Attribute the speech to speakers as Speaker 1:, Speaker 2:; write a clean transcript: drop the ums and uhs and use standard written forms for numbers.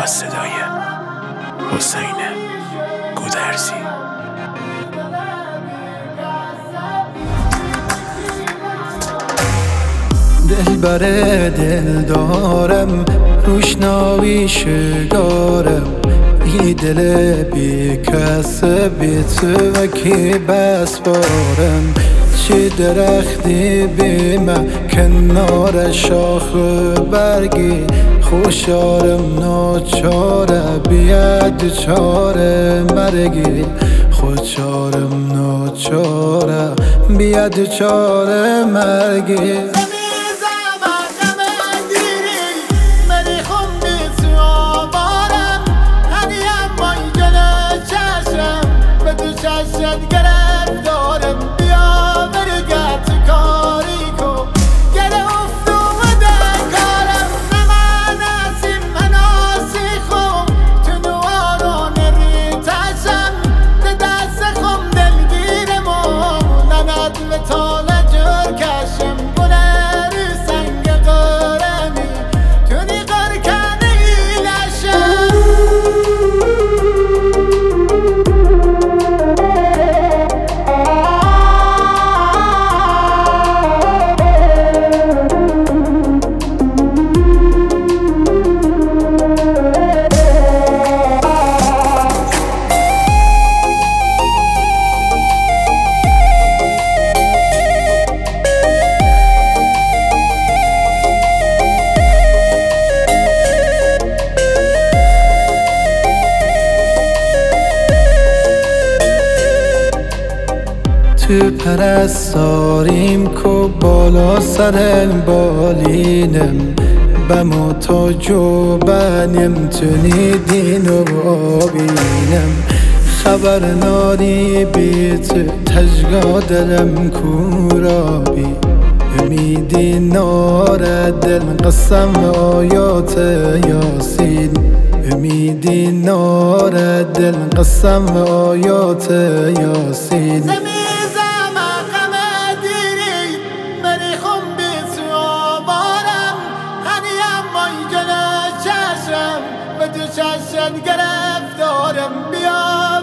Speaker 1: با صدای حسین گودرزی.
Speaker 2: دل بر دل دارم روشنایی شگارم، ای دل بی کس بی تو و کی بس بارم. چه درختی بی من کنار شاخ برگی، خوشارم ناچاره بیاد چاره مرگی. خوشارم ناچاره بیاد چاره مرگی.
Speaker 3: گرفتارم بیا برگرد تو کاری کن، گره افتوده کارم نمن ازیم مناسی خون تو نواران ریتشم ده دست خم دلگیرم و نند و تال جر کشم گونه رو سنگ قرمی تونی قرکنه ایلشم.
Speaker 2: تو پرستاریم کو بالا سر بالینم، بمو تا جو بنیم تونی دینو بینم. خبر ناری بی تو تجگا دلم کورابی، امیدی نار دل قسم آیات یاسین. امیدی نار دل قسم آیات یاسین.
Speaker 3: گرفتارم بیا